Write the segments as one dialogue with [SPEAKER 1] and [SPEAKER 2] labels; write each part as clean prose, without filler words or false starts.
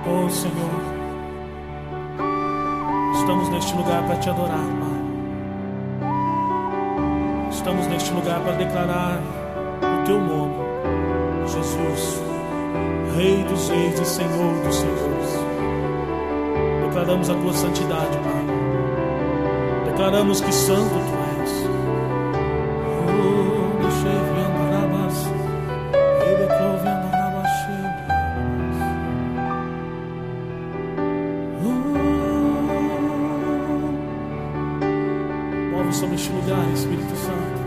[SPEAKER 1] Oh Senhor, estamos neste lugar para te adorar, Pai. Estamos neste lugar para declarar o teu nome, Jesus, Rei dos reis e Senhor dos senhores. Declaramos a tua santidade, Pai. Declaramos que santo tu és. Move sobre este lugar, Espírito Santo.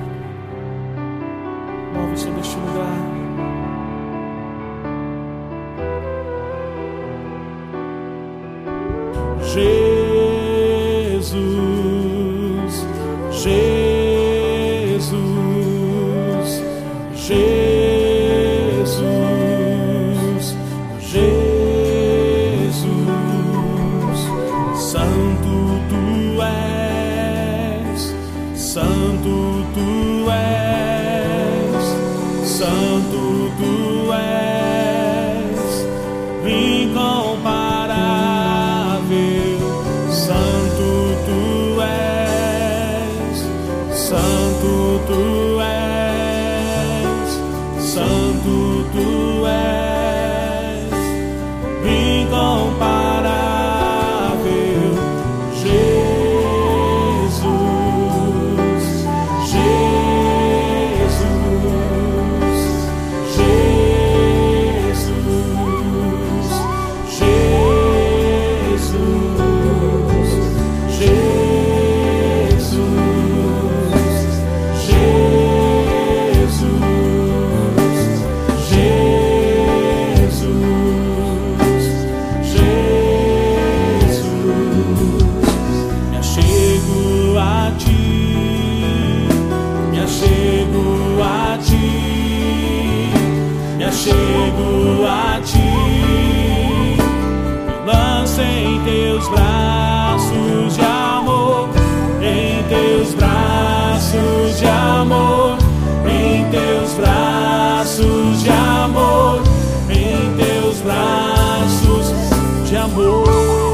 [SPEAKER 1] Move sobre este lugar. Jesus, Jesus, Jesus, Jesus, Santo tu és, Santo tu és, Santo tu és, incomparável, Santo tu és, Santo tu és, Santo tu és, incomparável, Jesus, Jesus, Jesus, Jesus, chego a ti, me lanço em teus braços de amor, em teus braços de amor, em teus braços de amor, em teus braços de amor.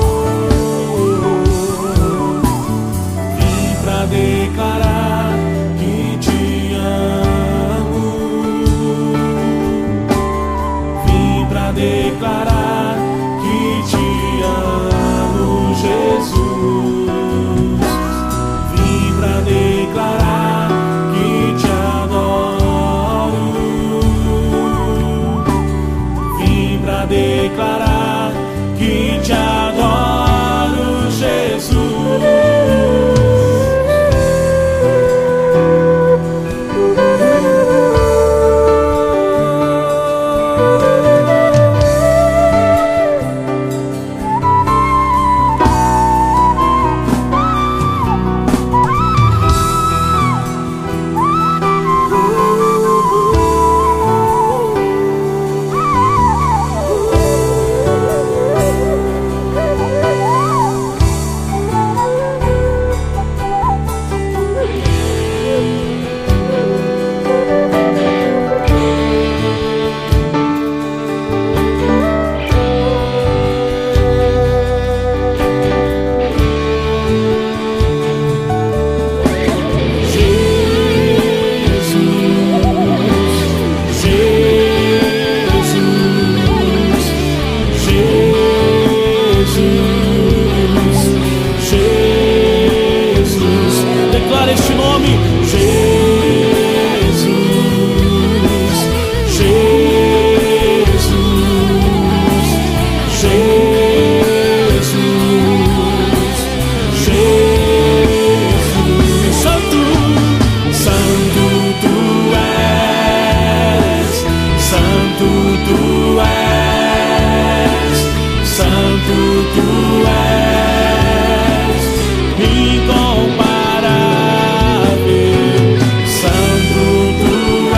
[SPEAKER 1] Vim pra declarar que te amo, declarar que te amo, Jesus. Vim pra declarar que te adoro. Vim pra declarar que te adoro, Jesus. Declara este nome, Jesus, Jesus, Jesus, Jesus. Santo, Santo tu és, Santo tu és, Santo tu és, incomparável, Santo tu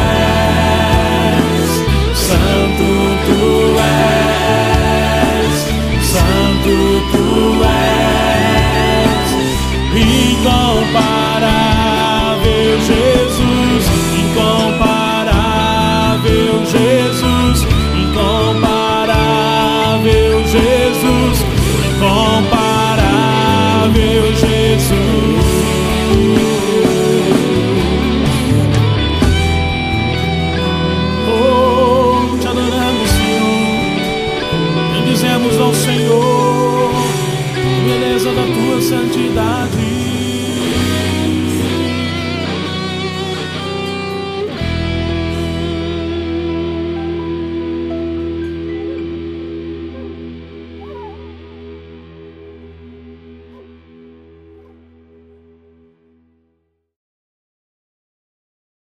[SPEAKER 1] és, Santo tu és, Santo tu és, incomparável, Jesus, incomparável, Jesus, incomparável, Jesus. presença da tua santidade.